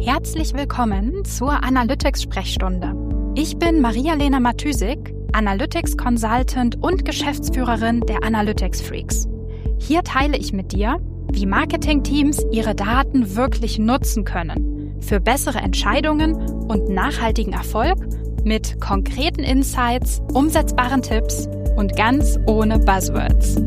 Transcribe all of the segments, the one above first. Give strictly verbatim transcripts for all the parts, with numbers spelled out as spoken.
Herzlich willkommen zur Analytics-Sprechstunde. Ich bin Maria-Lena Matysik, Analytics-Consultant und Geschäftsführerin der Analytics Freaks. Hier teile ich mit dir, wie Marketingteams ihre Daten wirklich nutzen können für bessere Entscheidungen und nachhaltigen Erfolg mit konkreten Insights, umsetzbaren Tipps und ganz ohne Buzzwords.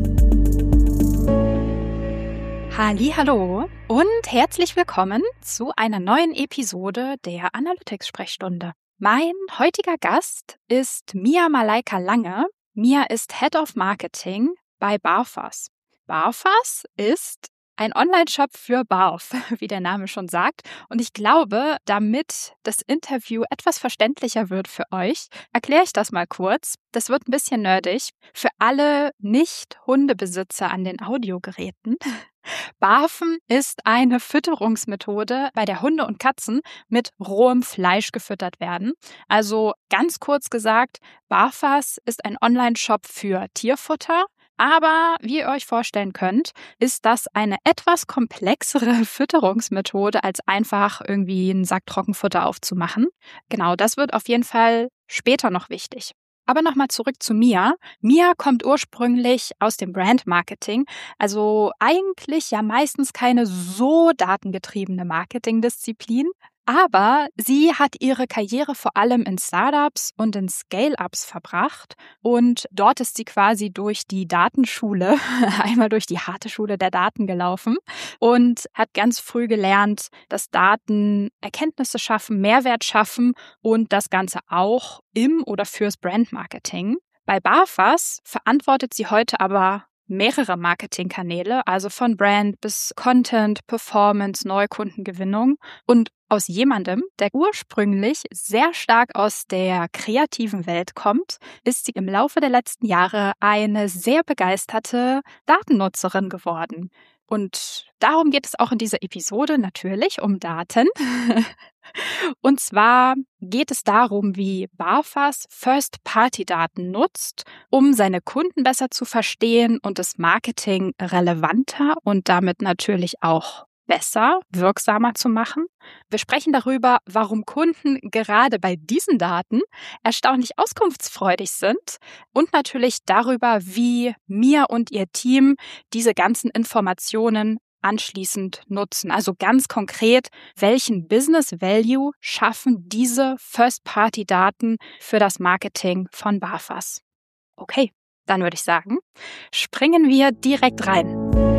Hallihallo und herzlich willkommen zu einer neuen Episode der Analytics-Sprechstunde. Mein heutiger Gast ist Mia Malaika Lange. Mia ist Head of Marketing bei Barfas. Barfas ist ein Online-Shop für Barf, wie der Name schon sagt. Und ich glaube, damit das Interview etwas verständlicher wird für euch, erkläre ich das mal kurz. Das wird ein bisschen nerdig. Für alle Nicht-Hundebesitzer an den Audiogeräten. Barfen ist eine Fütterungsmethode, bei der Hunde und Katzen mit rohem Fleisch gefüttert werden. Also ganz kurz gesagt, Barfas ist ein Online-Shop für Tierfutter. Aber wie ihr euch vorstellen könnt, ist das eine etwas komplexere Fütterungsmethode, als einfach irgendwie einen Sack Trockenfutter aufzumachen. Genau, das wird auf jeden Fall später noch wichtig. Aber nochmal zurück zu Mia. Mia kommt ursprünglich aus dem Brand-Marketing, also eigentlich ja meistens keine so datengetriebene Marketingdisziplin. Aber sie hat ihre Karriere vor allem in Startups und in Scale-Ups verbracht und dort ist sie quasi durch die Datenschule, einmal durch die harte Schule der Daten gelaufen und hat ganz früh gelernt, dass Daten Erkenntnisse schaffen, Mehrwert schaffen und das Ganze auch im oder fürs Brandmarketing. Bei Barfas verantwortet sie heute aber mehrere Marketingkanäle, also von Brand bis Content, Performance, Neukundengewinnung und aus jemandem, der ursprünglich sehr stark aus der kreativen Welt kommt, ist sie im Laufe der letzten Jahre eine sehr begeisterte Datennutzerin geworden. Und darum geht es auch in dieser Episode natürlich um Daten. Und zwar geht es darum, wie Barfas First-Party-Daten nutzt, um seine Kunden besser zu verstehen und das Marketing relevanter und damit natürlich auch besser, wirksamer zu machen. Wir sprechen darüber, warum Kunden gerade bei diesen Daten erstaunlich auskunftsfreudig sind und natürlich darüber, wie Mia und ihr Team diese ganzen Informationen anschließend nutzen. Also ganz konkret, welchen Business Value schaffen diese First-Party-Daten für das Marketing von Barfas? Okay, dann würde ich sagen, springen wir direkt rein.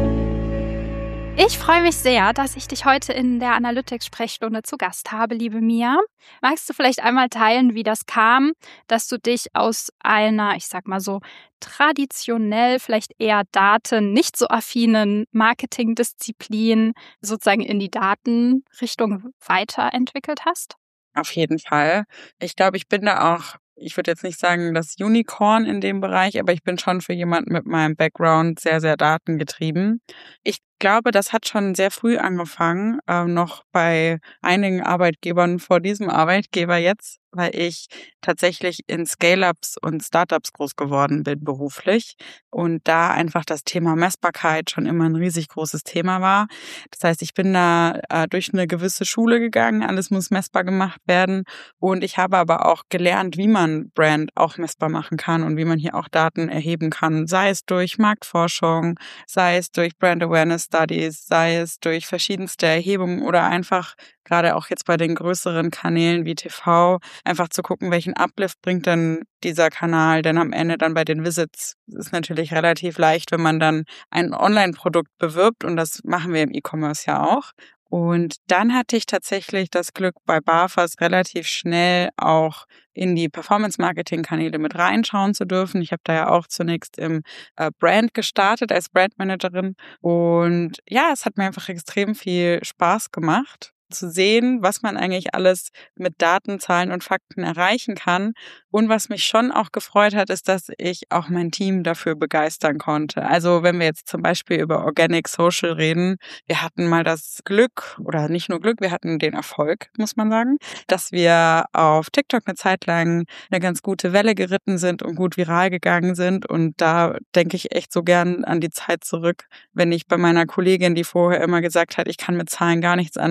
Ich freue mich sehr, dass ich dich heute in der Analytics-Sprechstunde zu Gast habe, liebe Mia. Magst du vielleicht einmal teilen, wie das kam, dass du dich aus einer, ich sag mal so, traditionell vielleicht eher Daten, nicht so affinen Marketingdisziplin sozusagen in die Datenrichtung weiterentwickelt hast? Auf jeden Fall. Ich glaube, ich bin da auch, ich würde jetzt nicht sagen, das Unicorn in dem Bereich, aber ich bin schon für jemanden mit meinem Background sehr, sehr datengetrieben. Ich glaube, das hat schon sehr früh angefangen, äh, noch bei einigen Arbeitgebern vor diesem Arbeitgeber jetzt, weil ich tatsächlich in Scale-Ups und Startups groß geworden bin beruflich und da einfach das Thema Messbarkeit schon immer ein riesig großes Thema war. Das heißt, ich bin da äh, durch eine gewisse Schule gegangen, alles muss messbar gemacht werden und ich habe aber auch gelernt, wie man Brand auch messbar machen kann und wie man hier auch Daten erheben kann, sei es durch Marktforschung, sei es durch Brand Awareness Studies, sei es durch verschiedenste Erhebungen oder einfach gerade auch jetzt bei den größeren Kanälen wie T V, einfach zu gucken, welchen Uplift bringt denn dieser Kanal, denn am Ende dann bei den Visits ist natürlich relativ leicht, wenn man dann ein Online-Produkt bewirbt und das machen wir im E-Commerce ja auch. Und dann hatte ich tatsächlich das Glück, bei Barfas relativ schnell auch in die Performance-Marketing-Kanäle mit reinschauen zu dürfen. Ich habe da ja auch zunächst im äh, Brand gestartet als Brandmanagerin. Und ja, es hat mir einfach extrem viel Spaß gemacht, zu sehen, was man eigentlich alles mit Daten, Zahlen und Fakten erreichen kann. Und was mich schon auch gefreut hat, ist, dass ich auch mein Team dafür begeistern konnte. Also wenn wir jetzt zum Beispiel über Organic Social reden, wir hatten mal das Glück, oder nicht nur Glück, wir hatten den Erfolg, muss man sagen, dass wir auf TikTok eine Zeit lang eine ganz gute Welle geritten sind und gut viral gegangen sind. Und da denke ich echt so gern an die Zeit zurück, wenn ich bei meiner Kollegin, die vorher immer gesagt hat, ich kann mit Zahlen gar nichts anfangen, dann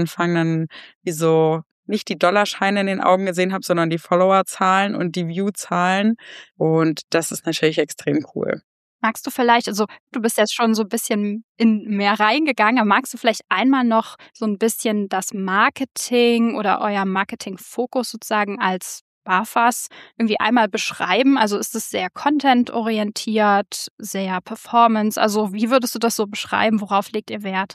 schon wie so nicht die Dollarscheine in den Augen gesehen habe, sondern die Followerzahlen und die Viewzahlen. Und das ist natürlich extrem cool. Magst du vielleicht, also du bist jetzt schon so ein bisschen in mehr reingegangen, aber magst du vielleicht einmal noch so ein bisschen das Marketing oder euer Marketing-Fokus sozusagen als BAFAS irgendwie einmal beschreiben? Also ist es sehr content-orientiert, sehr Performance? Also wie würdest du das so beschreiben? Worauf legt ihr Wert?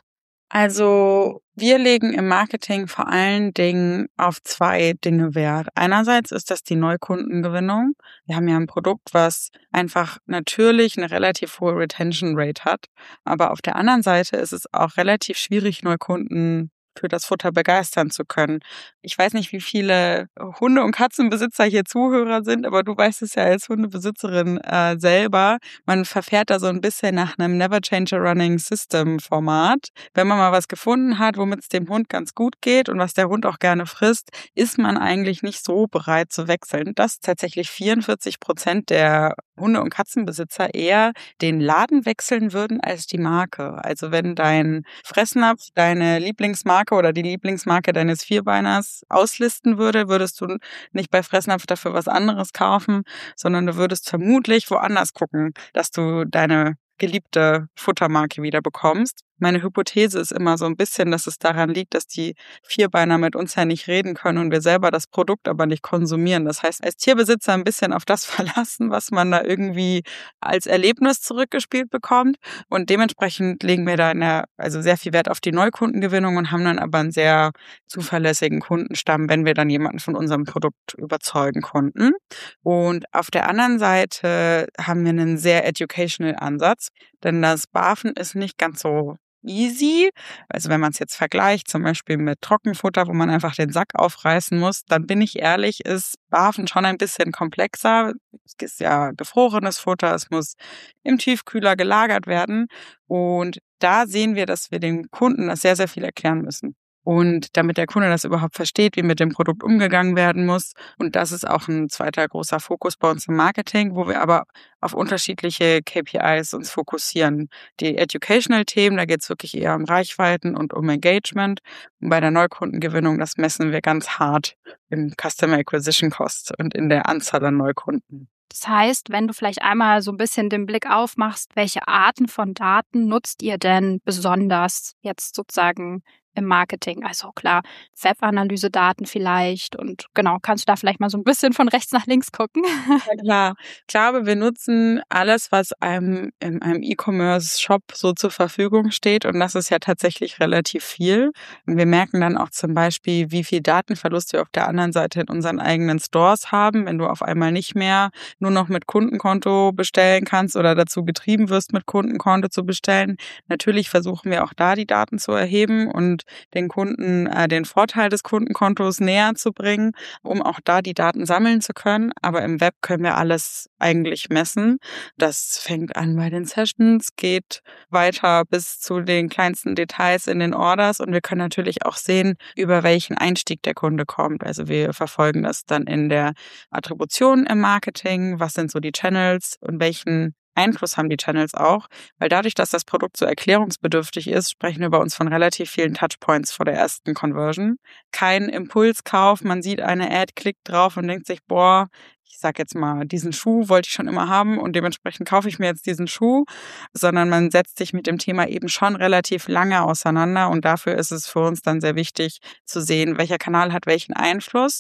Also wir legen im Marketing vor allen Dingen auf zwei Dinge Wert. Einerseits ist das die Neukundengewinnung. Wir haben ja ein Produkt, was einfach natürlich eine relativ hohe Retention Rate hat. Aber auf der anderen Seite ist es auch relativ schwierig, Neukunden für das Futter begeistern zu können. Ich weiß nicht, wie viele Hunde- und Katzenbesitzer hier Zuhörer sind, aber du weißt es ja als Hundebesitzerin äh, selber. Man verfährt da so ein bisschen nach einem Never Change a Running System Format. Wenn man mal was gefunden hat, womit es dem Hund ganz gut geht und was der Hund auch gerne frisst, ist man eigentlich nicht so bereit zu wechseln. Dass tatsächlich vierundvierzig Prozent der Hunde- und Katzenbesitzer eher den Laden wechseln würden als die Marke. Also wenn dein Fressnapf deine Lieblingsmarke oder die Lieblingsmarke deines Vierbeiners auslisten würde, würdest du nicht bei Fressnapf dafür was anderes kaufen, sondern du würdest vermutlich woanders gucken, dass du deine geliebte Futtermarke wieder bekommst. Meine Hypothese ist immer so ein bisschen, dass es daran liegt, dass die Vierbeiner mit uns ja nicht reden können und wir selber das Produkt aber nicht konsumieren. Das heißt, als Tierbesitzer ein bisschen auf das verlassen, was man da irgendwie als Erlebnis zurückgespielt bekommt. Und dementsprechend legen wir da in der, also sehr viel Wert auf die Neukundengewinnung und haben dann aber einen sehr zuverlässigen Kundenstamm, wenn wir dann jemanden von unserem Produkt überzeugen konnten. Und auf der anderen Seite haben wir einen sehr educational Ansatz, denn das Barfen ist nicht ganz so easy. Also wenn man es jetzt vergleicht, zum Beispiel mit Trockenfutter, wo man einfach den Sack aufreißen muss, dann bin ich ehrlich, ist Barfen schon ein bisschen komplexer. Es ist ja gefrorenes Futter, es muss im Tiefkühler gelagert werden. Und da sehen wir, dass wir den Kunden das sehr, sehr viel erklären müssen. Und damit der Kunde das überhaupt versteht, wie mit dem Produkt umgegangen werden muss. Und das ist auch ein zweiter großer Fokus bei uns im Marketing, wo wir aber auf unterschiedliche K P Is uns fokussieren. Die Educational-Themen, da geht es wirklich eher um Reichweiten und um Engagement. Und bei der Neukundengewinnung, das messen wir ganz hart im Customer Acquisition Cost und in der Anzahl an Neukunden. Das heißt, wenn du vielleicht einmal so ein bisschen den Blick aufmachst, welche Arten von Daten nutzt ihr denn besonders jetzt sozusagen im Marketing? Also klar, Webanalyse-Daten vielleicht und genau, kannst du da vielleicht mal so ein bisschen von rechts nach links gucken? Ja, klar. Ich glaube, wir nutzen alles, was einem in einem E-Commerce-Shop so zur Verfügung steht und das ist ja tatsächlich relativ viel. Und wir merken dann auch zum Beispiel, wie viel Datenverlust wir auf der anderen Seite in unseren eigenen Stores haben, wenn du auf einmal nicht mehr nur noch mit Kundenkonto bestellen kannst oder dazu getrieben wirst, mit Kundenkonto zu bestellen. Natürlich versuchen wir auch da die Daten zu erheben und den Kunden äh, den Vorteil des Kundenkontos näher zu bringen, um auch da die Daten sammeln zu können. Aber im Web können wir alles eigentlich messen. Das fängt an bei den Sessions, geht weiter bis zu den kleinsten Details in den Orders und wir können natürlich auch sehen, über welchen Einstieg der Kunde kommt. Also wir verfolgen das dann in der Attribution im Marketing, was sind so die Channels und welchen Einfluss haben die Channels auch, weil dadurch, dass das Produkt so erklärungsbedürftig ist, sprechen wir bei uns von relativ vielen Touchpoints vor der ersten Conversion. Kein Impulskauf, man sieht eine Ad, klickt drauf und denkt sich, boah, ich sag jetzt mal, diesen Schuh wollte ich schon immer haben und dementsprechend kaufe ich mir jetzt diesen Schuh, sondern man setzt sich mit dem Thema eben schon relativ lange auseinander und dafür ist es für uns dann sehr wichtig zu sehen, welcher Kanal hat welchen Einfluss,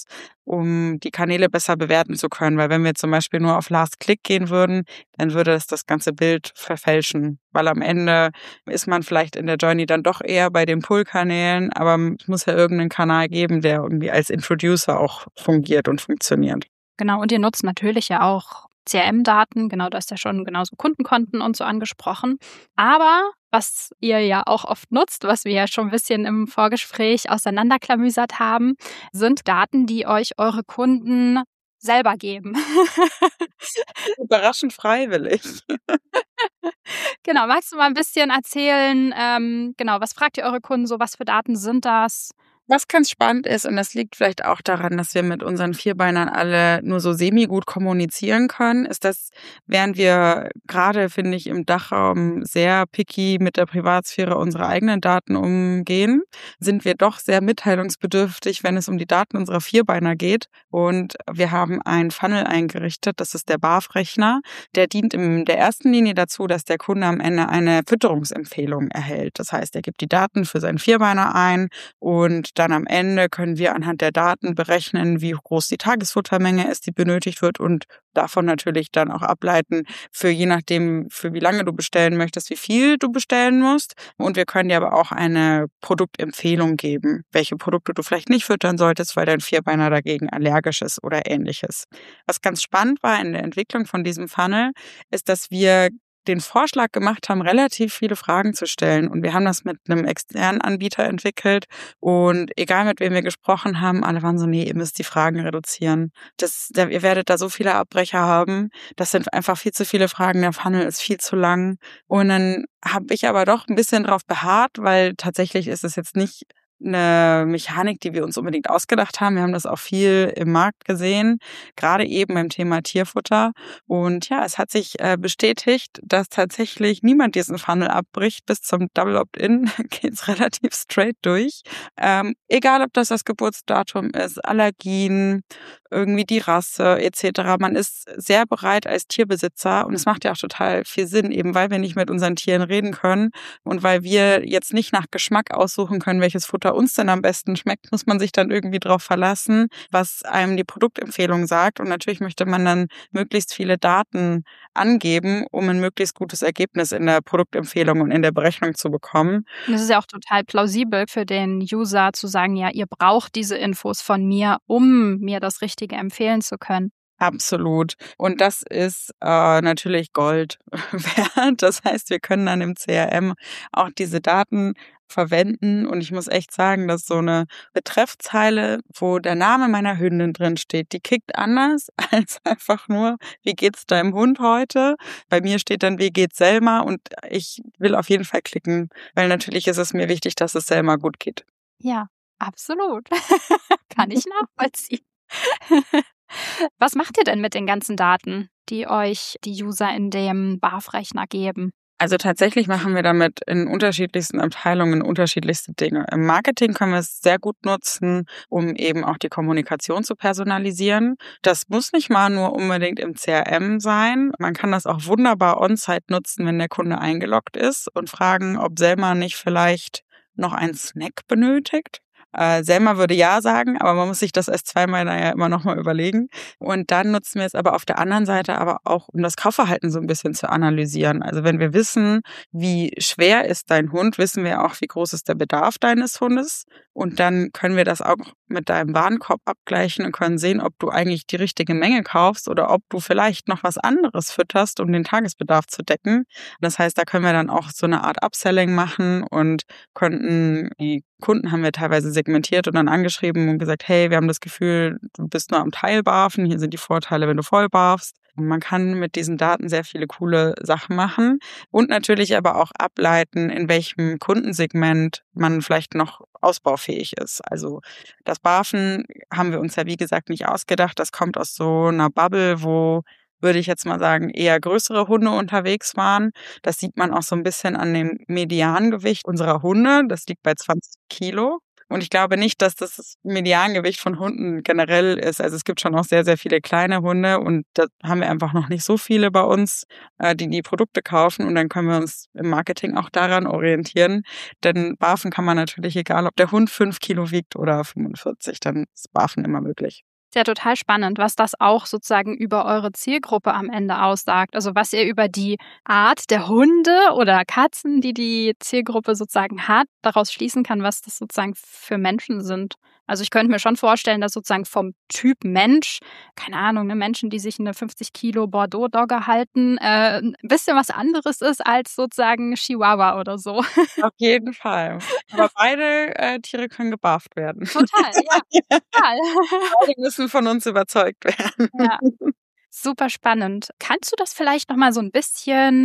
um die Kanäle besser bewerten zu können, weil wenn wir zum Beispiel nur auf Last Click gehen würden, dann würde das das ganze Bild verfälschen, weil am Ende ist man vielleicht in der Journey dann doch eher bei den Pull-Kanälen, aber es muss ja irgendeinen Kanal geben, der irgendwie als Introducer auch fungiert und funktioniert. Genau, und ihr nutzt natürlich ja auch C R M-Daten, genau, du hast ja schon genauso Kundenkonten und so angesprochen. Aber was ihr ja auch oft nutzt, was wir ja schon ein bisschen im Vorgespräch auseinanderklamüsert haben, sind Daten, die euch eure Kunden selber geben. Überraschend freiwillig. Genau, magst du mal ein bisschen erzählen, ähm, genau, was fragt ihr eure Kunden so, was für Daten sind das? Was ganz spannend ist, und das liegt vielleicht auch daran, dass wir mit unseren Vierbeinern alle nur so semi-gut kommunizieren können, ist, dass während wir gerade, finde ich, im Dachraum sehr picky mit der Privatsphäre unserer eigenen Daten umgehen, sind wir doch sehr mitteilungsbedürftig, wenn es um die Daten unserer Vierbeiner geht. Und wir haben einen Funnel eingerichtet, das ist der B A F-Rechner. Der dient in der ersten Linie dazu, dass der Kunde am Ende eine Fütterungsempfehlung erhält. Das heißt, er gibt die Daten für seinen Vierbeiner ein und dann am Ende können wir anhand der Daten berechnen, wie groß die Tagesfuttermenge ist, die benötigt wird und davon natürlich dann auch ableiten, für je nachdem, für wie lange du bestellen möchtest, wie viel du bestellen musst. Und wir können dir aber auch eine Produktempfehlung geben, welche Produkte du vielleicht nicht füttern solltest, weil dein Vierbeiner dagegen allergisch ist oder ähnliches. Was ganz spannend war in der Entwicklung von diesem Funnel, ist, dass wir den Vorschlag gemacht haben, relativ viele Fragen zu stellen. Und wir haben das mit einem externen Anbieter entwickelt. Und egal, mit wem wir gesprochen haben, alle waren so, nee, ihr müsst die Fragen reduzieren. Das, ihr werdet da so viele Abbrecher haben. Das sind einfach viel zu viele Fragen. Der Funnel ist viel zu lang. Und dann habe ich aber doch ein bisschen drauf beharrt, weil tatsächlich ist es jetzt nicht eine Mechanik, die wir uns unbedingt ausgedacht haben. Wir haben das auch viel im Markt gesehen, gerade eben beim Thema Tierfutter. Und ja, es hat sich äh, bestätigt, dass tatsächlich niemand diesen Funnel abbricht. Bis zum Double Opt-in geht's relativ straight durch. Ähm, egal, ob das das Geburtsdatum ist, Allergien, irgendwie die Rasse et cetera. Man ist sehr bereit als Tierbesitzer und es macht ja auch total viel Sinn, eben weil wir nicht mit unseren Tieren reden können und weil wir jetzt nicht nach Geschmack aussuchen können, welches Futter uns denn am besten schmeckt, muss man sich dann irgendwie darauf verlassen, was einem die Produktempfehlung sagt. Und natürlich möchte man dann möglichst viele Daten angeben, um ein möglichst gutes Ergebnis in der Produktempfehlung und in der Berechnung zu bekommen. Und es ist ja auch total plausibel für den User zu sagen, ja, ihr braucht diese Infos von mir, um mir das Richtige empfehlen zu können. Absolut. Und das ist äh, natürlich Gold wert. Das heißt, wir können dann im C R M auch diese Daten verwenden. Und ich muss echt sagen, dass so eine Betreffzeile, wo der Name meiner Hündin drin steht, die kickt anders als einfach nur, wie geht's deinem Hund heute? Bei mir steht dann, wie geht's Selma? Und ich will auf jeden Fall klicken, weil natürlich ist es mir wichtig, dass es Selma gut geht. Ja, absolut. Kann ich nachvollziehen. Was macht ihr denn mit den ganzen Daten, die euch die User in dem B A F-Rechner geben? Also tatsächlich machen wir damit in unterschiedlichsten Abteilungen unterschiedlichste Dinge. Im Marketing können wir es sehr gut nutzen, um eben auch die Kommunikation zu personalisieren. Das muss nicht mal nur unbedingt im C R M sein. Man kann das auch wunderbar on-site nutzen, wenn der Kunde eingeloggt ist und fragen, ob Selma nicht vielleicht noch einen Snack benötigt. Äh, Selma würde ja sagen, aber man muss sich das erst zweimal ja immer nochmal überlegen. Und dann nutzen wir es aber auf der anderen Seite aber auch, um das Kaufverhalten so ein bisschen zu analysieren. Also wenn wir wissen, wie schwer ist dein Hund, wissen wir auch, wie groß ist der Bedarf deines Hundes. Und dann können wir das auch mit deinem Warenkorb abgleichen und können sehen, ob du eigentlich die richtige Menge kaufst oder ob du vielleicht noch was anderes fütterst, um den Tagesbedarf zu decken. Das heißt, da können wir dann auch so eine Art Upselling machen und könnten, die Kunden haben wir teilweise segmentiert und dann angeschrieben und gesagt, hey, wir haben das Gefühl, du bist nur am Teil barfen, hier sind die Vorteile, wenn du voll barfst. Und man kann mit diesen Daten sehr viele coole Sachen machen und natürlich aber auch ableiten, in welchem Kundensegment man vielleicht noch ausbaufähig ist. Also das Barfen haben wir uns ja wie gesagt nicht ausgedacht. Das kommt aus so einer Bubble, wo, würde ich jetzt mal sagen, eher größere Hunde unterwegs waren. Das sieht man auch so ein bisschen an dem Mediangewicht unserer Hunde. Das liegt bei zwanzig Kilo. Und ich glaube nicht, dass das das Mediangewicht von Hunden generell ist. Also es gibt schon auch sehr, sehr viele kleine Hunde und da haben wir einfach noch nicht so viele bei uns, die die Produkte kaufen. Und dann können wir uns im Marketing auch daran orientieren. Denn barfen kann man natürlich, egal ob der Hund fünf Kilo wiegt oder fünfundvierzig, dann ist barfen immer möglich. Ist ja total spannend, was das auch sozusagen über eure Zielgruppe am Ende aussagt. Also was ihr über die Art der Hunde oder Katzen, die die Zielgruppe sozusagen hat, daraus schließen kann, was das sozusagen für Menschen sind. Also ich könnte mir schon vorstellen, dass sozusagen vom Typ Mensch, keine Ahnung, ne, Menschen, die sich eine fünfzig Kilo Bordeaux-Dogge halten, äh, ein bisschen was anderes ist als sozusagen Chihuahua oder so. Auf jeden Fall. Aber beide äh, Tiere können gebarft werden. Total, ja. Total. Beide müssen von uns überzeugt werden. Ja. Super spannend. Kannst du das vielleicht noch mal so ein bisschen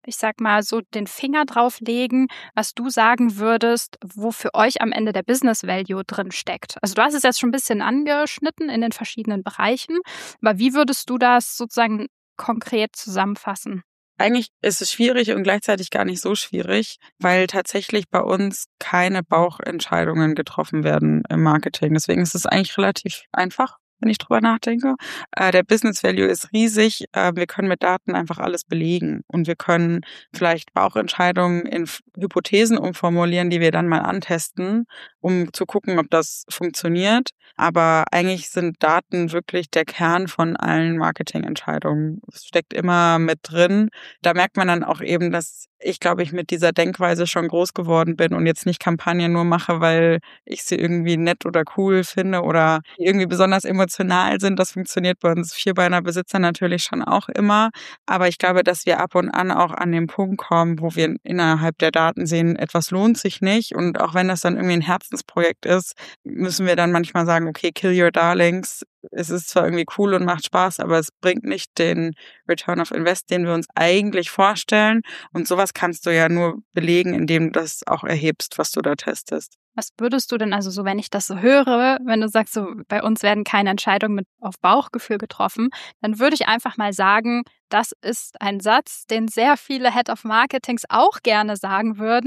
ich sag mal, so den Finger drauf legen, was du sagen würdest, wo für euch am Ende der Business Value drin steckt? Also du hast es jetzt schon ein bisschen angeschnitten in den verschiedenen Bereichen, aber wie würdest du das sozusagen konkret zusammenfassen? Eigentlich ist es schwierig und gleichzeitig gar nicht so schwierig, weil tatsächlich bei uns keine Bauchentscheidungen getroffen werden im Marketing. Deswegen ist es eigentlich relativ einfach, wenn ich drüber nachdenke. Äh, der Business Value ist riesig. Äh, wir können mit Daten einfach alles belegen und wir können vielleicht Bauchentscheidungen in F- Hypothesen umformulieren, die wir dann mal antesten, um zu gucken, ob das funktioniert. Aber eigentlich sind Daten wirklich der Kern von allen Marketingentscheidungen. Es steckt immer mit drin. Da merkt man dann auch eben, dass ich, glaube ich, mit dieser Denkweise schon groß geworden bin und jetzt nicht Kampagnen nur mache, weil ich sie irgendwie nett oder cool finde oder irgendwie besonders emotional sind. Das funktioniert bei uns Vierbeiner-Besitzern natürlich schon auch immer. Aber ich glaube, dass wir ab und an auch an den Punkt kommen, wo wir innerhalb der Daten sehen, etwas lohnt sich nicht. Und auch wenn das dann irgendwie ein Herzensprojekt ist, müssen wir dann manchmal sagen, okay, kill your darlings. Es ist zwar irgendwie cool und macht Spaß, aber es bringt nicht den Return of Invest, den wir uns eigentlich vorstellen. Und sowas kannst du ja nur belegen, indem du das auch erhebst, was du da testest. Was würdest du denn, also so, wenn ich das so höre, wenn du sagst, so bei uns werden keine Entscheidungen mit auf Bauchgefühl getroffen, dann würde ich einfach mal sagen, das ist ein Satz, den sehr viele Head of Marketings auch gerne sagen würden.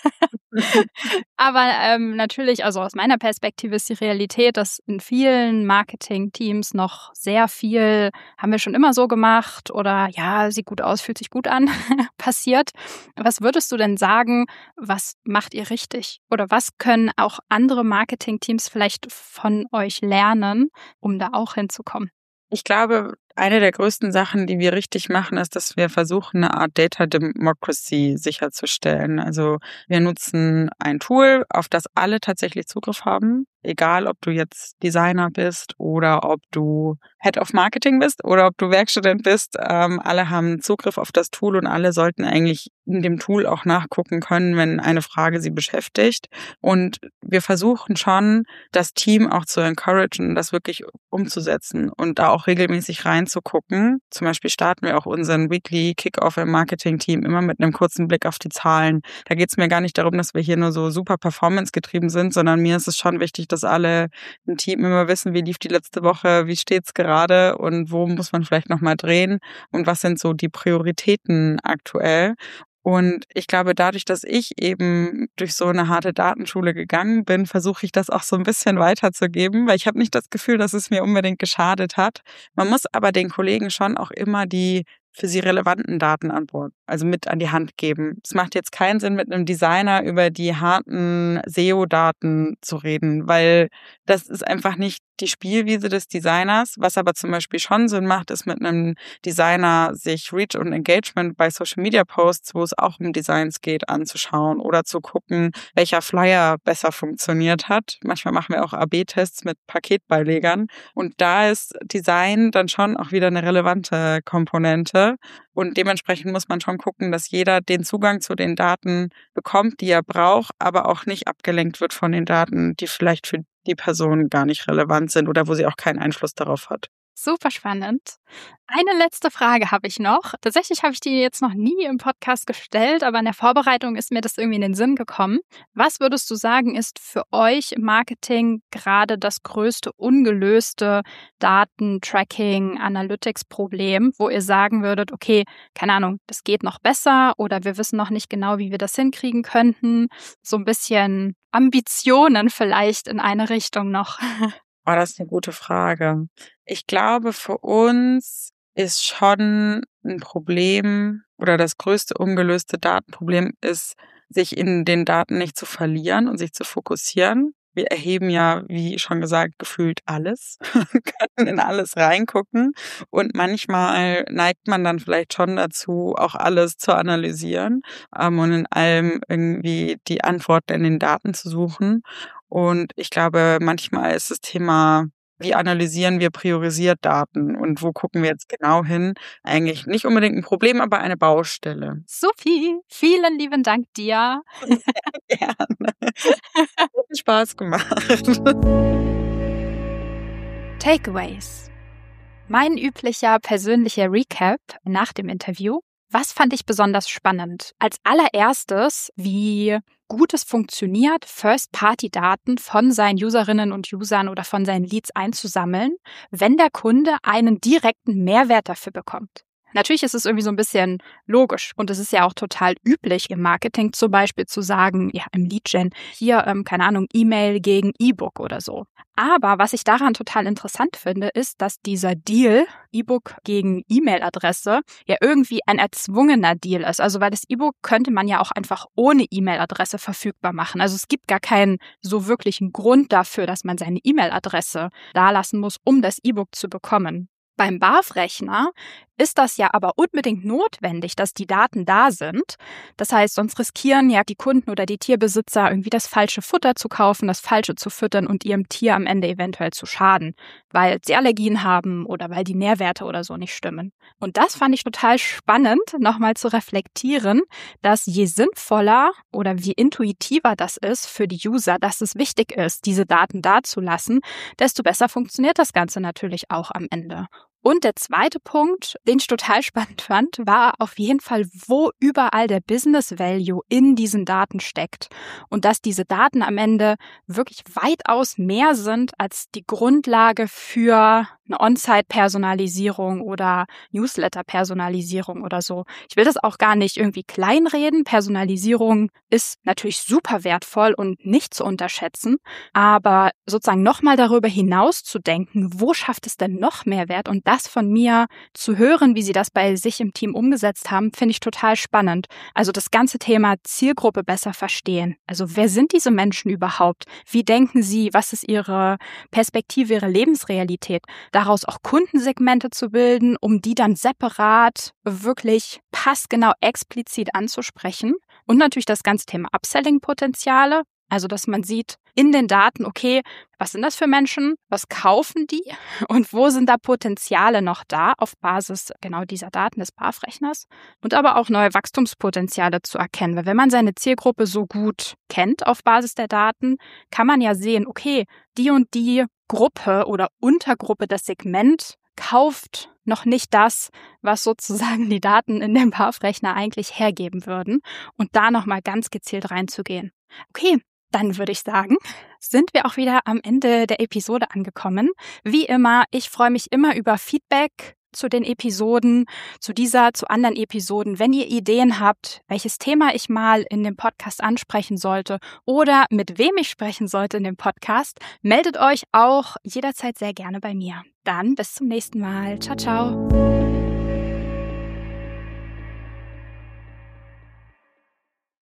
Aber ähm, natürlich, also aus meiner Perspektive ist die Realität, dass in vielen Marketing-Teams noch sehr viel, haben wir schon immer so gemacht oder ja, sieht gut aus, fühlt sich gut an, passiert. Was würdest du denn sagen, was macht ihr richtig? Oder was können auch andere Marketing-Teams vielleicht von euch lernen, um da auch hinzukommen? Ich glaube, eine der größten Sachen, die wir richtig machen, ist, dass wir versuchen, eine Art Data Democracy sicherzustellen. Also wir nutzen ein Tool, auf das alle tatsächlich Zugriff haben, egal ob du jetzt Designer bist oder ob du Head of Marketing bist oder ob du Werkstudent bist. Ähm, alle haben Zugriff auf das Tool und alle sollten eigentlich in dem Tool auch nachgucken können, wenn eine Frage sie beschäftigt. Und wir versuchen schon, das Team auch zu encouragen, das wirklich umzusetzen und da auch regelmäßig reinzugucken. Zum Beispiel starten wir auch unseren Weekly Kickoff im Marketing-Team immer mit einem kurzen Blick auf die Zahlen. Da geht es mir gar nicht darum, dass wir hier nur so super Performance getrieben sind, sondern mir ist es schon wichtig, dass alle im Team immer wissen, wie lief die letzte Woche, wie steht's gerade und wo muss man vielleicht nochmal drehen und was sind so die Prioritäten aktuell. Und ich glaube, dadurch, dass ich eben durch so eine harte Datenschule gegangen bin, versuche ich das auch so ein bisschen weiterzugeben, weil ich habe nicht das Gefühl, dass es mir unbedingt geschadet hat. Man muss aber den Kollegen schon auch immer die für sie relevanten Daten an Bord, also mit an die Hand geben. Es macht jetzt keinen Sinn, mit einem Designer über die harten S E O-Daten zu reden, weil das ist einfach nicht die Spielwiese des Designers. Was aber zum Beispiel schon Sinn macht, ist mit einem Designer sich Reach und Engagement bei Social-Media-Posts, wo es auch um Designs geht, anzuschauen oder zu gucken, welcher Flyer besser funktioniert hat. Manchmal machen wir auch A B Tests mit Paketbeilegern und da ist Design dann schon auch wieder eine relevante Komponente. Und dementsprechend muss man schon gucken, dass jeder den Zugang zu den Daten bekommt, die er braucht, aber auch nicht abgelenkt wird von den Daten, die vielleicht für die Person gar nicht relevant sind oder wo sie auch keinen Einfluss darauf hat. Super spannend. Eine letzte Frage habe ich noch. Tatsächlich habe ich die jetzt noch nie im Podcast gestellt, aber in der Vorbereitung ist mir das irgendwie in den Sinn gekommen. Was würdest du sagen, ist für euch im Marketing gerade das größte ungelöste Daten-Tracking, Analytics-Problem, wo ihr sagen würdet, okay, keine Ahnung, das geht noch besser oder wir wissen noch nicht genau, wie wir das hinkriegen könnten. So ein bisschen Ambitionen vielleicht in eine Richtung noch. Oh, das ist eine gute Frage. Ich glaube, für uns ist schon ein Problem oder das größte ungelöste Datenproblem ist, sich in den Daten nicht zu verlieren und sich zu fokussieren. Wir erheben ja, wie schon gesagt, gefühlt alles, können in alles reingucken und manchmal neigt man dann vielleicht schon dazu, auch alles zu analysieren ähm, und in allem irgendwie die Antworten in den Daten zu suchen. Und ich glaube, manchmal ist das Thema, wie analysieren wir priorisiert Daten und wo gucken wir jetzt genau hin, eigentlich nicht unbedingt ein Problem, aber eine Baustelle. Sophie, vielen lieben Dank dir. Gerne. Hat Spaß gemacht. Takeaways. Mein üblicher persönlicher Recap nach dem Interview. Was fand ich besonders spannend? Als allererstes, wie gut es funktioniert, First-Party-Daten von seinen Userinnen und Usern oder von seinen Leads einzusammeln, wenn der Kunde einen direkten Mehrwert dafür bekommt. Natürlich ist es irgendwie so ein bisschen logisch und es ist ja auch total üblich im Marketing zum Beispiel zu sagen, ja, im Lead-Gen, hier, ähm, keine Ahnung, E-Mail gegen E-Book oder so. Aber was ich daran total interessant finde, ist, dass dieser Deal, E-Book gegen E-Mail-Adresse, ja irgendwie ein erzwungener Deal ist. Also weil das E-Book könnte man ja auch einfach ohne E-Mail-Adresse verfügbar machen. Also es gibt gar keinen so wirklichen Grund dafür, dass man seine E-Mail-Adresse dalassen muss, um das E-Book zu bekommen. Beim B A F-Rechner ist das ja aber unbedingt notwendig, dass die Daten da sind. Das heißt, sonst riskieren ja die Kunden oder die Tierbesitzer irgendwie das falsche Futter zu kaufen, das Falsche zu füttern und ihrem Tier am Ende eventuell zu schaden, weil sie Allergien haben oder weil die Nährwerte oder so nicht stimmen. Und das fand ich total spannend, nochmal zu reflektieren, dass je sinnvoller oder wie intuitiver das ist für die User, dass es wichtig ist, diese Daten dazulassen, desto besser funktioniert das Ganze natürlich auch am Ende. Und der zweite Punkt, den ich total spannend fand, war auf jeden Fall, wo überall der Business Value in diesen Daten steckt. Und dass diese Daten am Ende wirklich weitaus mehr sind als die Grundlage für eine On-Site-Personalisierung oder Newsletter-Personalisierung oder so. Ich will das auch gar nicht irgendwie kleinreden. Personalisierung ist natürlich super wertvoll und nicht zu unterschätzen. Aber sozusagen nochmal darüber hinaus zu denken, wo schafft es denn noch mehr Wert? Und das von mir zu hören, wie sie das bei sich im Team umgesetzt haben, finde ich total spannend. Also das ganze Thema Zielgruppe besser verstehen. Also wer sind diese Menschen überhaupt? Wie denken sie? Was ist ihre Perspektive, ihre Lebensrealität? Daraus auch Kundensegmente zu bilden, um die dann separat wirklich passgenau explizit anzusprechen. Und natürlich das ganze Thema Upselling-Potenziale. Also, dass man sieht in den Daten, okay, was sind das für Menschen, was kaufen die und wo sind da Potenziale noch da auf Basis genau dieser Daten des B A F-Rechners und aber auch neue Wachstumspotenziale zu erkennen. Weil wenn man seine Zielgruppe so gut kennt auf Basis der Daten, kann man ja sehen, okay, die und die Gruppe oder Untergruppe, das Segment kauft noch nicht das, was sozusagen die Daten in dem B A F-Rechner eigentlich hergeben würden und da nochmal ganz gezielt reinzugehen. Okay. Dann würde ich sagen, sind wir auch wieder am Ende der Episode angekommen. Wie immer, ich freue mich immer über Feedback zu den Episoden, zu dieser, zu anderen Episoden. Wenn ihr Ideen habt, welches Thema ich mal in dem Podcast ansprechen sollte oder mit wem ich sprechen sollte in dem Podcast, meldet euch auch jederzeit sehr gerne bei mir. Dann bis zum nächsten Mal. Ciao, ciao.